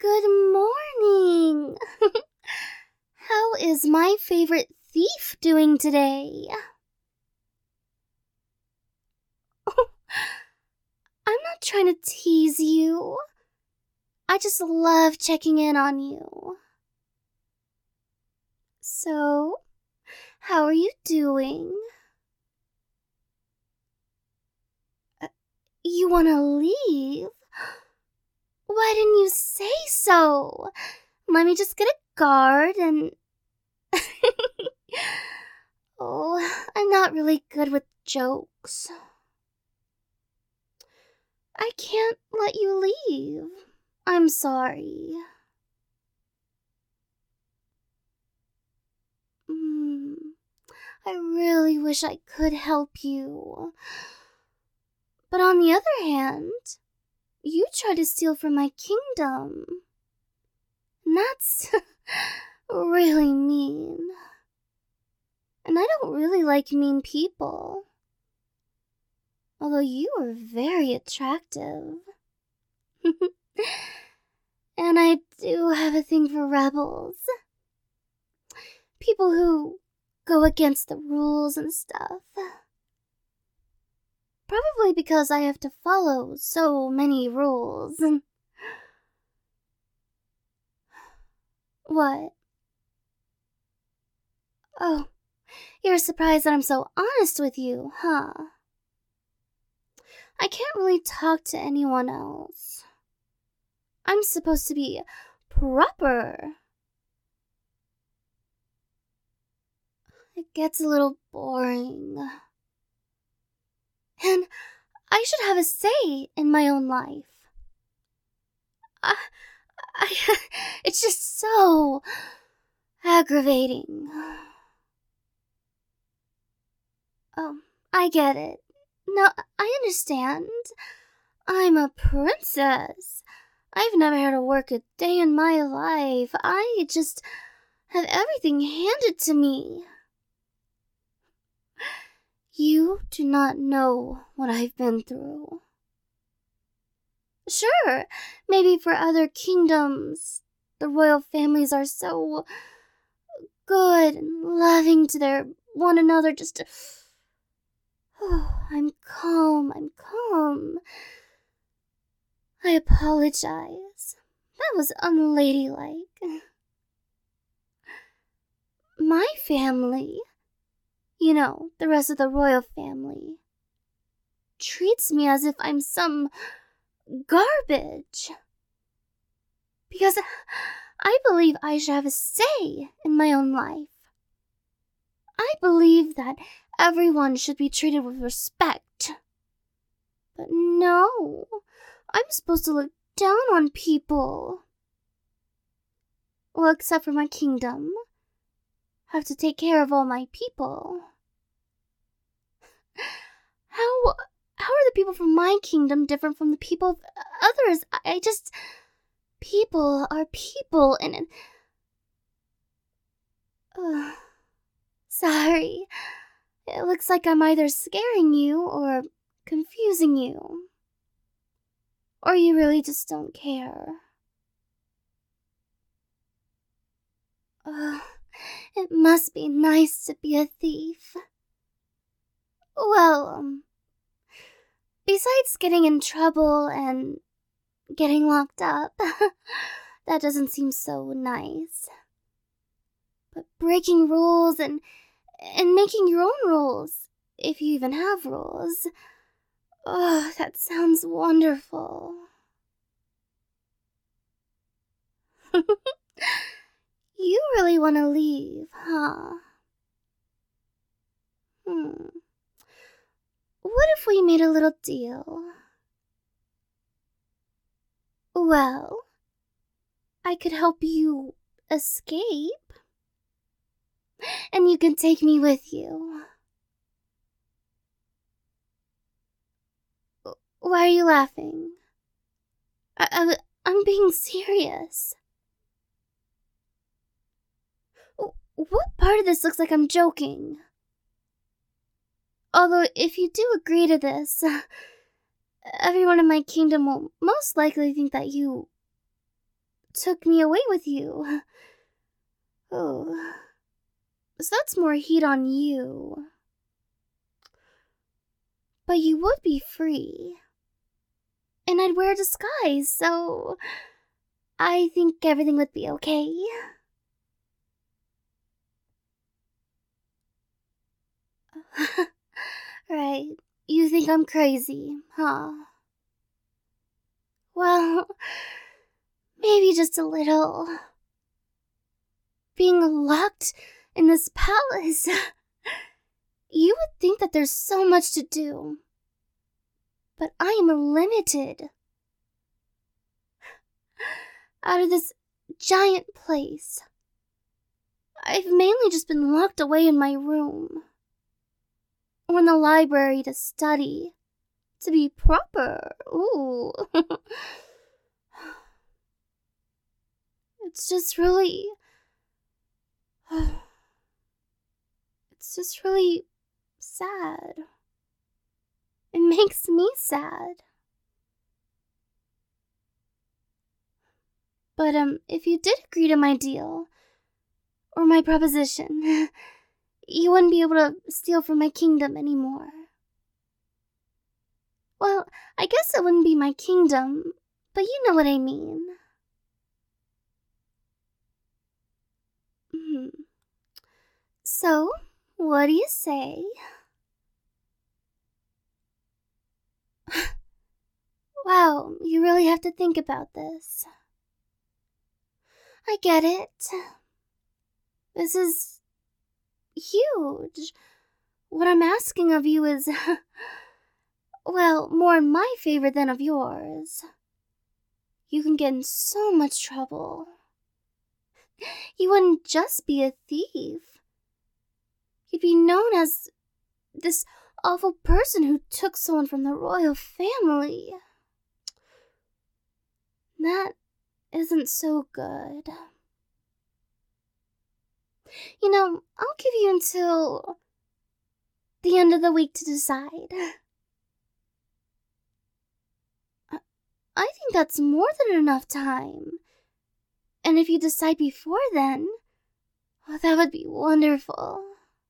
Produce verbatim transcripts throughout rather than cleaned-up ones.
Good morning! How is my favorite thief doing today? I'm not trying to tease you. I just love checking in on you. So, how are you doing? Uh, you want to leave? Why didn't you say so? Let me just get a guard and... Oh, I'm not really good with jokes. I can't let you leave. I'm sorry. Mm, I really wish I could help you. But on the other hand, you tried to steal from my kingdom. And that's really mean. And I don't really like mean people. Although you are very attractive. And I do have a thing for rebels. People who go against the rules and stuff. Probably because I have to follow so many rules. What? Oh, you're surprised that I'm so honest with you, huh? I can't really talk to anyone else. I'm supposed to be proper. It gets a little boring. And I should have a say in my own life. I, I, it's just so aggravating. Oh, I get it. No, I understand. I'm a princess. I've never had to work a day in my life. I just have everything handed to me. You do not know what I've been through. Sure, maybe for other kingdoms, the royal families are so good and loving to their one another. Just to... Oh, I'm calm, I'm calm. I apologize. That was unladylike. My family, you know, the rest of the royal family, treats me as if I'm some garbage. Because I believe I should have a say in my own life. I believe that everyone should be treated with respect. But no, I'm supposed to look down on people. Well, except for my kingdom. I have to take care of all my people. How, how are the people from my kingdom different from the people of others? I just... People are people, and... Uh, sorry. It looks like I'm either scaring you or confusing you. Or you really just don't care. Uh, it must be nice to be a thief. Well, um, besides getting in trouble and getting locked up, that doesn't seem so nice. But breaking rules and and making your own rules, if you even have rules, oh, that sounds wonderful. You really want to leave, huh? Hmm. What if we made a little deal? Well, I could help you escape, and you can take me with you. Why are you laughing? I, I, I'm being serious. What part of this looks like I'm joking? Although, if you do agree to this, everyone in my kingdom will most likely think that you took me away with you. Oh, so that's more heat on you. But you would be free. And I'd wear a disguise, so I think everything would be okay. Right, you think I'm crazy, huh? Well, maybe just a little. Being locked in this palace, you would think that there's so much to do. But I am limited. Out of this giant place, I've mainly just been locked away in my room. Or in the library to study. To be proper. Ooh. It's just really... It's just really sad. It makes me sad. But, um, if you did agree to my deal, or my proposition, you wouldn't be able to steal from my kingdom anymore. Well, I guess it wouldn't be my kingdom, but you know what I mean. Hmm. So, what do you say? Wow, you really have to think about this. I get it. This is huge. What I'm asking of you is, well, more in my favor than of yours. You can get in so much trouble. You wouldn't just be a thief. You'd be known as this awful person who took someone from the royal family. That isn't so good. You know, I'll give you until the end of the week to decide. I think that's more than enough time. And if you decide before then, oh, that would be wonderful.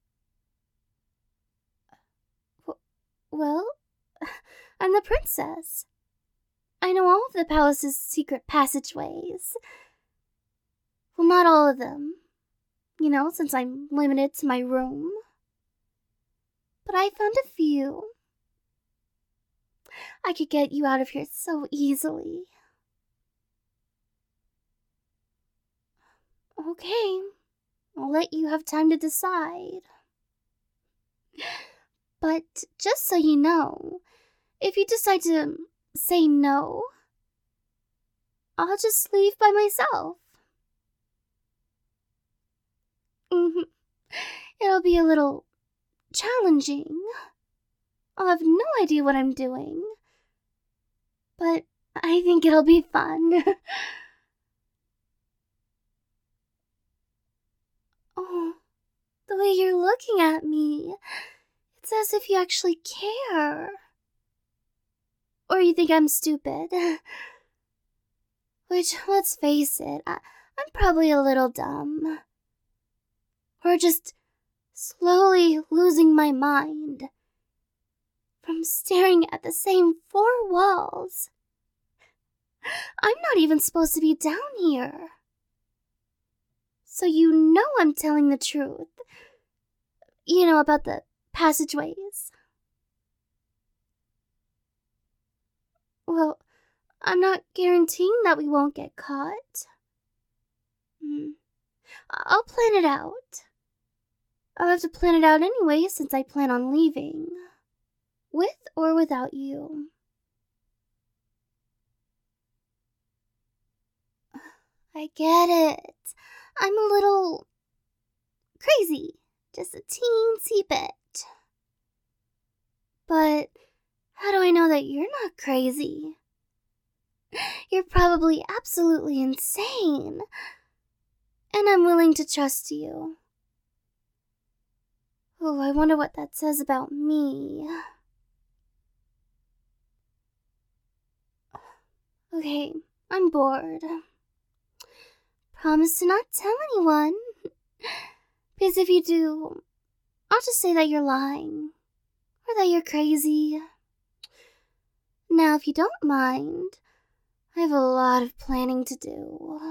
Well, I'm the princess. I know all of the palace's secret passageways. Well, not all of them. You know, since I'm limited to my room. But I found a few. I could get you out of here so easily. Okay, I'll let you have time to decide. But just so you know, if you decide to say no, I'll just leave by myself. Mm-hmm. It'll be a little challenging. I'll have no idea what I'm doing. But I think it'll be fun. Oh, the way you're looking at me. It's as if you actually care. Or you think I'm stupid. Which, let's face it, I, I'm probably a little dumb. Or just slowly losing my mind from staring at the same four walls. I'm not even supposed to be down here. So you know I'm telling the truth. You know about the passageways. Well, I'm not guaranteeing that we won't get caught. Hmm. I'll plan it out. I'll have to plan it out anyway since I plan on leaving. With or without you. I get it. I'm a little crazy. Just a teensy bit. But how do I know that you're not crazy? You're probably absolutely insane. And I'm willing to trust you. Oh, I wonder what that says about me. Okay, I'm bored. promise to not tell anyone. Because if you do, I'll just say that you're lying. Or that you're crazy. Now, if you don't mind, I have a lot of planning to do.